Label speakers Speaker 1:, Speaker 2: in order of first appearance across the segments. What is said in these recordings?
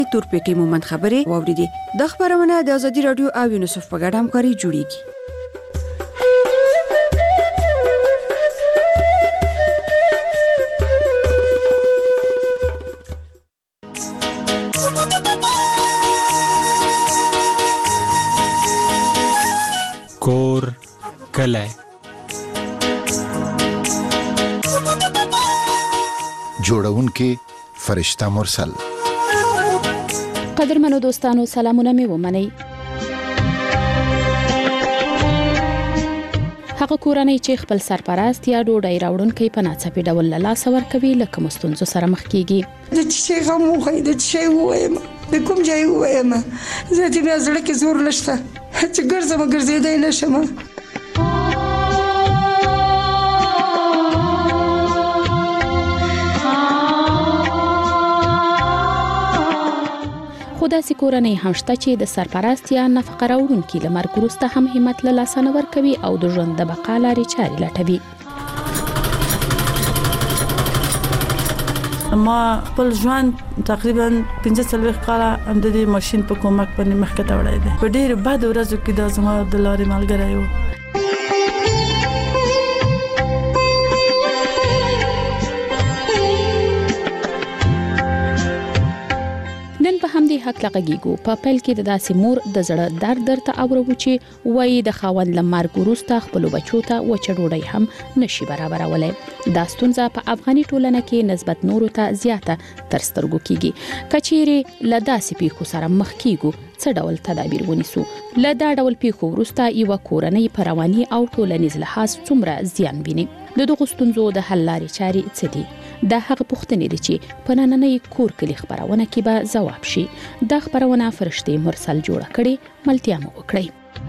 Speaker 1: تورپیکی مومند خبرې واوریدي. د خبرونه د ازادي رادیو او یونیسف په ګډه همکاري جوړیږي.
Speaker 2: کور کلی
Speaker 3: جوړونکې فرشته مرسل.
Speaker 4: قدرمنو دوستانو سلامونه می ومنئ. هغه کورنۍ چې خپل سرپرست یا ډوډۍ راوړونکي په ناڅاپي ډول له لاسه ورکوي له کومو ستونزو سره مخ کیږي.
Speaker 5: د چي غم وخی د چي وایم د کوم ځای وایم زه دې مې زړه کې زور نشته چې ګرځم ګرځېدای نشم.
Speaker 4: خو داسې کورنۍ هم شته چې د سرپرست یا نفقه راوړونکي له مرګ وروسته هم همت له لاسه نه ورکوي او د ژوند د بقا لارې چارې لټوي.
Speaker 6: ما خپل ژوند تقریبا 15 کاله هم د دې ماشين په کومک باندې مخکې ته وړای دی. په ډېر بد ورځو کې د زما د لارې ملګری و.
Speaker 4: نن په همدې حق لغږیږو. په پیل کې د داسې مور د زړه درد درته اورو چې وایي د خاوند له مرګ وروسته خپل بچو ته وچه ډوډۍ هم نشي برابرولای. دا ستونزه په افغاني ټولنه کې نسبت نورو ته زیاته تر سترګو کیږي. کچېرې له داسې پیښو سره مخ کیږو څه ډول تدابیر ونیسو؟ له دا ډول پیښو وروسته یو کورنۍ په رواني او ټولنیز لحاظ څومره زیان ویني؟ د دغو ستونزو د حل لارې چارې څه دي؟ دا هغه پوښتنې دي چې په نننۍ کور کلی خبرونه کې به ځواب شي. دا خبرونه فرشته مرسل جوړه کړي، ملتیا مو وکړئ.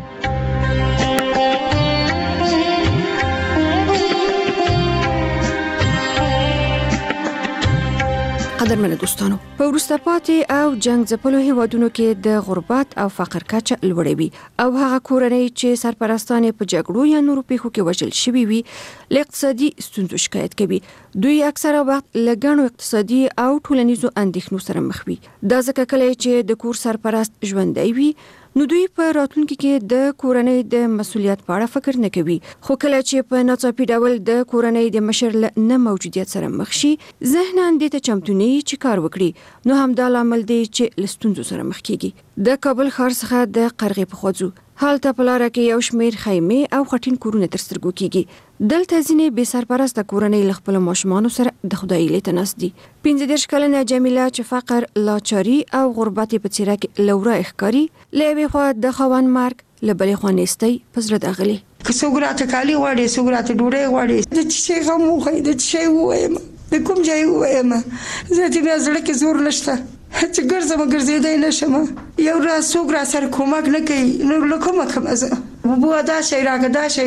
Speaker 1: قدرمنو دوستانو، په وروسته پاتې او جنگ ځپلو هیوادونو کې د غربت او فقر کچه لوړه وي او هغه کورنۍ چې سرپرستان په جګړو یا نورو پیښو کې وژل شوي وي له اقتصادي ستونزو شکایت کوي. دوی اکثره وخت له ګڼو اقتصادي او ټولنیزو اندېښنو سره مخ وي. دا ځکه کله چې د کور سرپرست ژوندی وي نو دوی په راتلونکي کې د کورنۍ د مسؤلیت په اړه فکر نه کوي. خو کله چې په ناڅاپي ډول د کورنۍ د مشر له نه موجودیت سره مخ شي ذهناً دې ته چمتو نه چې کار وکړي، نو همدا لامل دی چې له ستونزو سره مخ کیږي. د کابل ښار څخه د قرغې په خوځو هلته په لاره کې یو شمېر خیمې او خټین کورونه تر سترګو کیږي. دلته ځینې بې سرپرسته کورنۍ له خپلو ماشومانو سره د خدای لیته ناست دي. 15 کلنه جمیله چې فقر، لاچاري او غربت په څېره کې لوړه ښکاري، له یوې خوا د خاوند مرګ، له بلې خوا نیستۍ په زړه داغلي.
Speaker 5: که څوک راته کالي غواړي، څوک راته ډوډۍ غواړي، د چي غم وخی د چي وایم د کوم ځای وایم زه دې مې زړه کې زور نشته چې ګرځم ګرځېدای نشم. یو راز څوک را سره کومک نه کوي نو له کومه کمزه بو دا شي راګه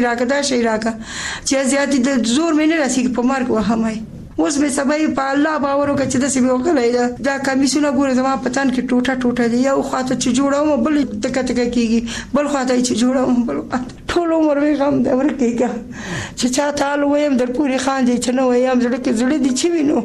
Speaker 5: چې زیاتې د زور مې نه راسي په مرګ وهمای. اوس به سبا په الله باور وکړي چې د سی وکړای دا کمیسونه ګوره زما پتان کې ټوټه دي. یو خاطر چې جوړوم بل تک کیږي، بل خاطر چې جوړوم بل ټول عمر وي غم د ورکیږي چې چا تعالی ويم در پوری خان دي چې نو ويم زړه دي چې وینو.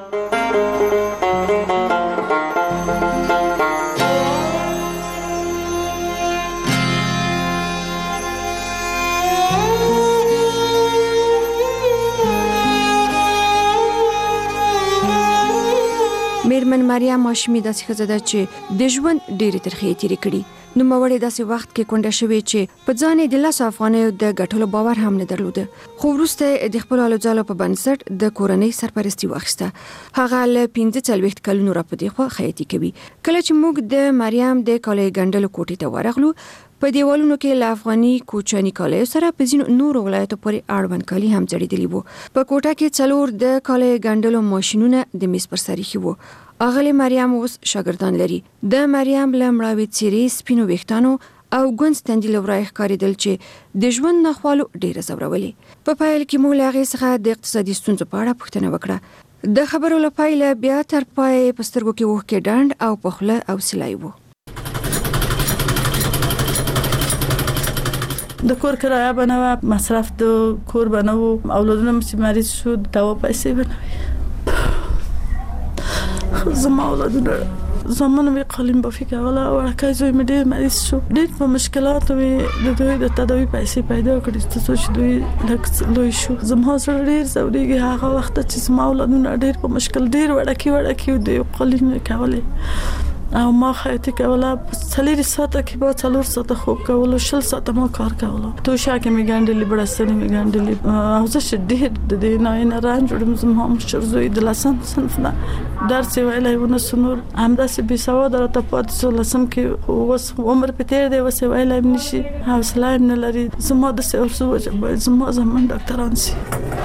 Speaker 1: میرمن مریم هاشمی داسې ښځه ده چې د ژوند ډېرې ترخې تیرې کړي. نو مورې داسې وخت کې کونډه شوې چې په ځان د 10 افغانیو د ګټلو باور هم نه درلوده. خو وروسته د خپل الوځالو په بنسټ د کورنۍ سرپرستی واخیسته. هغه له 45 کلونو را پدې خو خیاطي کوي. کله چې موږ د مریم د کالي ګنډلو کوټې ته ورغلو په دیوالونو کې له افغاني کوچني کالیو سره په ځینو نورو ولایتو پورې اړوند کالي هم ځړېدلي وو. په کوټه کې 4 د کالي ګنډلو ماشينونه د میز پر سر ایښي وو. اغلی مریم اوس شاګردان لري. د مریم له مړاوي څېرې، سپینو ویښتانو او ګونځ تندي له ورایه ښکارېدل چې د ژوند ناخوالو ډېره ځورولې. په پیل کې موږ له هغې څخه د اقتصادي ستونزو په اړه پوښتنه وکړه. د خبرو له پایله بیا تر پایه په سترګو کې اوښکې ډنډ او په خوله اوسیلی وو.
Speaker 6: د کور کرایه بنوه، مصرف د کور بنوه، اولادونه چې مریض شو دوا پیسې بنوي. زما اولادونه زمانه وی قالین بافي کوله او راکای زوی مې ډېر مریض شو ډېر په مشکلاتو وی د دوی د تداوی پیسې پیدا کړې چې دوی لکه لوی شو زما سره ډېر زوريږي هغه وخت چې زما ولادونه ډېر په مشکل ډېر وړکی دی قالین کوله او ما خیاطی کوله څلور ساعته کې به 4 ساعته خوب کوله 6 ساعته ما کار کوله تو شاکه می ګاندلې بڑستنی می ګاندلې او زه شدید د دې نه رانج ورم زما مشر زوی د لسم صنف نه درس ویلای ونه سنور همداسې به سواد راته پات سو لسم کې وس عمر په تیر دی وس ویلای نشي حوصله نه لري زما د سوسو زما زمون ډاکټران سي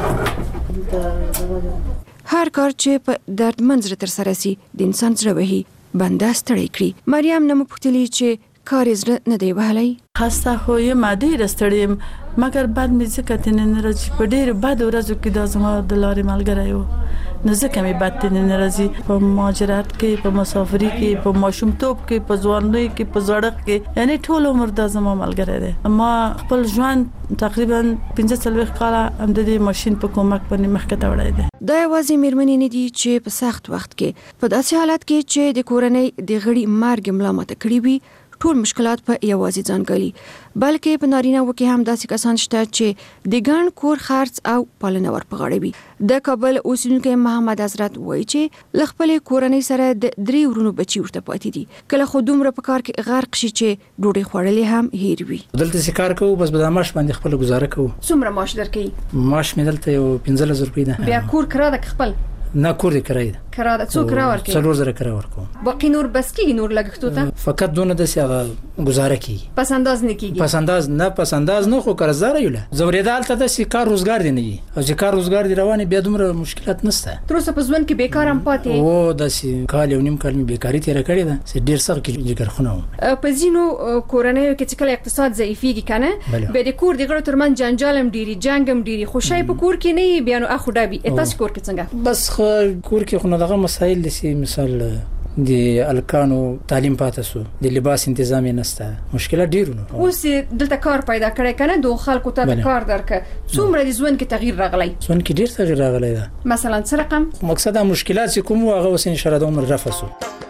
Speaker 1: هر کار چې په دردمن زړه تر سره سي د انسان زړه وهي بنده ستړی کړی مریم نو پوښتلی چې کار زړه نه دی وهلی
Speaker 6: خسته خو یې ماده رستړم مګر بعد مې ځکه تنه نه راځي په ډېر بد ورځو کې د زما د لارې ملګری و نه ځکه مې بعد تنه نه راځي په مهاجرت کې په مسافرۍ کې په ماشومتوب کې په ځوانۍ کې په زړښت کې یعنی ټول عمر د زما ملګری دی ما خپل ژوند تقریبا 15 کال هم د دې ماشين په کومک باندې مخکې ته وړای دی
Speaker 1: دا یوازې میرمنې نه دي چې په سخت وخت کې په داسې حالت کې چې د کورنۍ د غړي مرګ ملامت کړي وي ټول مشکلات په یوازې ځان غلي بلکې په نارینه وکي هم داسې کسان شته چې د ګڼ کور خرڅ او پالنه ور په غاړه وي د کابل اوسیدونکو محمد حضرت وایي چې لخپل کورنۍ سره د 3 ورونو بچي ورته پاتې دي کله خو دومره په کار کې غرق شي چې ډوډۍ خوړلې هم هیر وي
Speaker 7: دلته سکار کوو بس به د معاش باندې خپل گزاره کوو
Speaker 1: څومره معاش درکې
Speaker 7: معاش مې دلته یو 15000 روپۍ ده
Speaker 1: بیا کور کرا د خپل
Speaker 7: نه کور دې کرای ده
Speaker 1: کرا د څو کرا ورکې
Speaker 7: 4000 کرا ورکو
Speaker 1: باقي نور بس کې نور لګښتو ته
Speaker 7: فقط دونه د سیاغه گزاره کی
Speaker 1: پس انداز نه کیږي
Speaker 7: پس انداز نه خو قرضدار یو له زوریدال ته د سکار روزګار دی نه او چې کار روزګار دی روانه بیا دومره مشکلات نشته
Speaker 1: تر اوسه په ځوان کې بیکار هم پاتې
Speaker 7: او د کال یو نیم کال می بیکاری تیر کړی ده چې ډیر سخت کې جګر خونه
Speaker 1: په ځینو کورنیو کې چې کله اقتصاد ضعیفيږي کنه به د کور د غړو ترمن جنجال هم ډیری جنگ هم ډیری خوشای په کور کې نه بیانو اخو ډابي تاسو کور کې څنګه
Speaker 7: بس کور کې خو نه دغه مسائل دي مثال د الکانو تعلیم پاتې سو د لباس تنظیم نشته مشکلات ډیرونه
Speaker 1: اوس دلته کار پیدا کړی کنه دوه خلکو ته کار درکه څومره د ژوند کې تغییر راغلی
Speaker 7: ژوند کې ډیر تغییر راغلی ده
Speaker 1: مثلا څه رقم
Speaker 7: مقصد مشکلات چې کوم هغه اوس ان شاء الله د عمر رفسو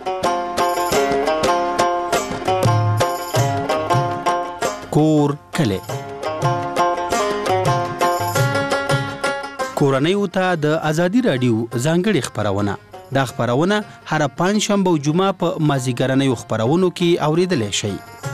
Speaker 8: کور کله کورنۍ وته د ازادي رادیو ځانګړي خبرونه دا خبرونه هر پنځ شنبه او جمعه په مازیګرنۍ خبرونو کې اوریدل شي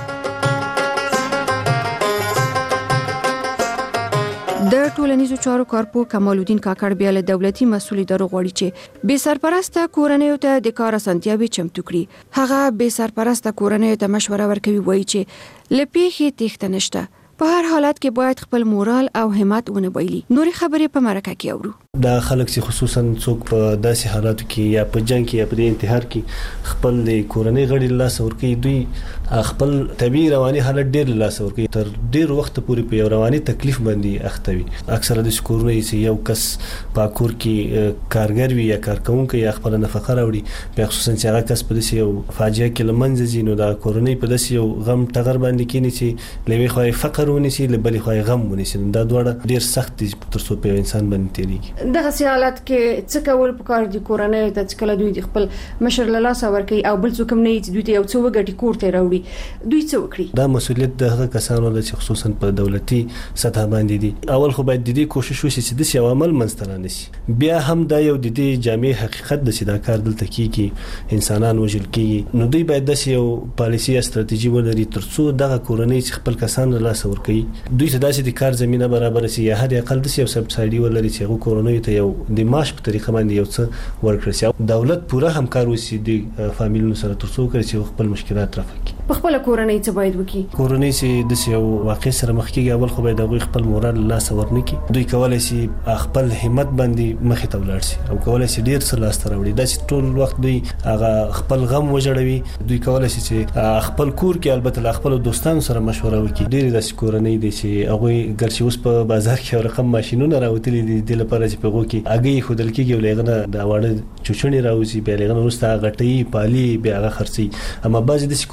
Speaker 1: د ټولنیزو چارو کارپو کمال الدین کاکړ بیا له دولتي مسولي درو غوړي چې بے سرپرسته کورنۍ ته د کار اسانتیاوي چمتو کړي هغه بے سرپرسته کورنۍ ته مشوره ورکوي وایي چې لپیخي تخته نشته په هر حالت کې باید خپل مورال او همت ونه بایلي نوري خبرې په مرکه کې اورو
Speaker 9: دا خلک چې خصوصا څوک په داسې حالاتو کې یا په جنگ کې یا په انتحار کې خپل د کورنۍ غړي لاس ورکوي دوی خپل طبي رواني حالت ډېر لاس ورکوي تر ډېر وخت پورې په رواني تکلیف باندې اختوي اکثره د کورنۍ چې یو کس په کور کې کارګر وي یا کارکونکو یا خپل نفقه راوړي په خصوصا چې هغه کس په دې یو فاجعه کې لمنځ ځي نو دا کورنۍ په دې یو غم ټغر باندې کېني چې لوي خو فقر ونیسي لبلې خو غم ونیسي دا دوړه ډېر سخت دي تر څو په انسان باندې تیریږي
Speaker 1: دغه حالت کې څه کول پکار دي کورنۍ ته چې کله دوی خپل مشر له لاس ورکي او بل څوک نه چې دوی ته یو څه وګټي کور ته راوړي دوی څه وکړي
Speaker 9: دا مسؤلیت د هغه کسانو د خصوصا په دولتي سطح باندې دي اول خو باید د دې کوشش وشي چې د یو عمل منځته نشي بیا هم دا یو د دې جامع حقیقت د سیدا کار دلته کیږي انسانان وژل کیږي نو دوی باید د یو پالیسي استراتیژي ولري ترڅو دغه کورنۍ چې خپل کسان له لاس ورکي دوی ته داسې د کار زمينه برابر شي یا هر اقل د یو سبسایډي ولري چې هغه کورنۍ ته یو د معاش په طریقه باندې یو څه ورکړي دولت پوره همکار وسی د فامیلونو سره ترڅو کوي چې خپل مشکلات رفع کړي
Speaker 1: په خپل کورنۍ څه باید وکړي
Speaker 9: کورنۍ چې د یو واقع سره مخ کېږي اول خو باید د خپل مورال لاس ورنکي دوی کولای شي خپل همت باندې مخې ته ولاړ شي او کولای شي ډیر څه لاس راوړي دا چې ټول وخت دوی هغه خپل غم وجړوي دوی کولای شي چې خپل کور کې البته خپل دوستانو سره مشوره وکړي ډیر د کورنۍ دي چې هغه ګرځي اوس په بازار کې رقم ماشينونه راوتلي دي د لپاره چې په غو کې اگې خودل کېږي ولغه د واړه چوچونی راوځي به لغه ورسته غټي پالي به هغه خرسي اما بعضی د کورنۍ د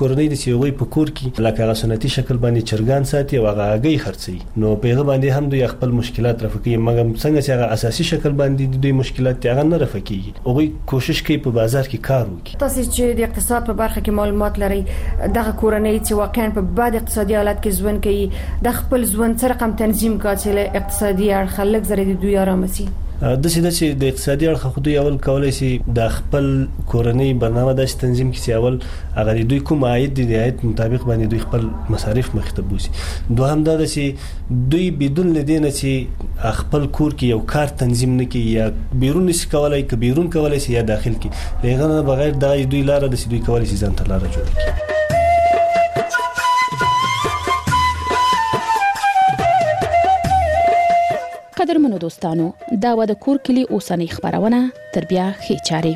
Speaker 9: چې هغه په کور کې لکه سنتي شکل باندې چرګان ساتي او هغه هګۍ خرڅي نو په هغه باندې هم دوی خپل مشکلات رفقي مګر څنګه چې هغه اساسي شکل باندې دوی مشکلات هغه نه رفقي هغه کوشش کوي په بازار کې کار وکړي.
Speaker 1: تاسو چې د اقتصاد په برخه کې معلومات لري دغه کورنۍ چې واقعا په بد اقتصادي حالت کې ژوند کوي د خپل ژوند سره رقم تنظیم کوي اقتصادي اړخ خلک زره د دوی آرامسي
Speaker 9: د چې د اقتصادي اړخ خو دوی اول کولای شي د خپل کورنۍ برنامه د تنظیم کې اول هغه دوی کوم عاید د عاید مطابق باندې دوی خپل مصارف مخته بوسي. دوهم دا چې دوی بدون لدینه چې خپل کور کې یو کار تنظیم نه کوي یا بیرون نشي کولای ک بیرون کولای شي یا داخل کې لغه نه بغیر د دوی لار د دوی کولای شي ځان ته لار جوړ کړي.
Speaker 4: قدرمنو دوستانو دا و د کور کلی اوسنۍ خبرونه تر بیا ښې چارې.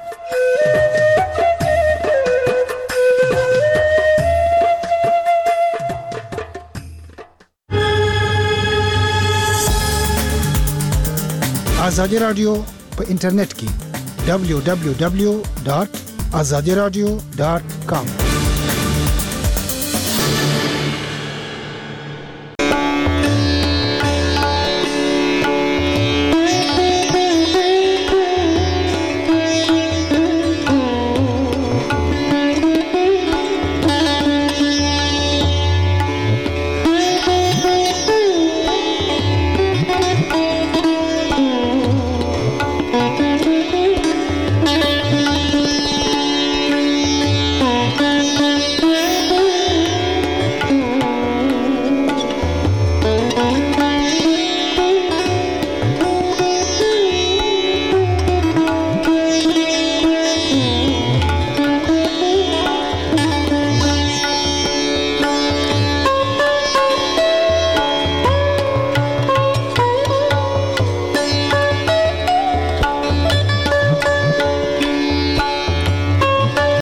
Speaker 3: آزادی رادیو په انټرنیټ کې www.azadiradio.com